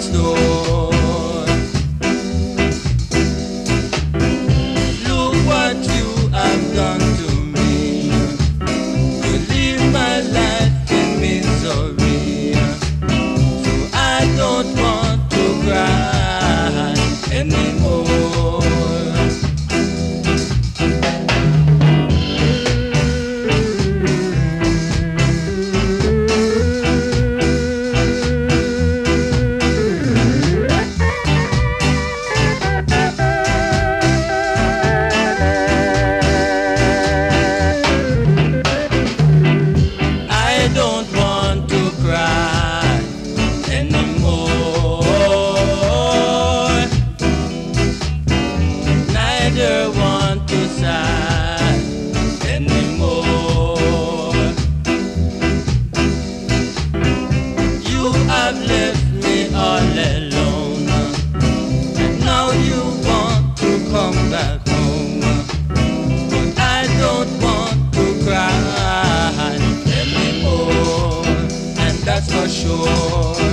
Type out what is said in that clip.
store. Look what you have done to me. You leave my life in misery. So I don't want to cry anymore. I don't want to cry anymore. Neither want to sigh anymore. You have left me all alone, and now you want to come back home. But I don't want to cry anymore, and that's for sure.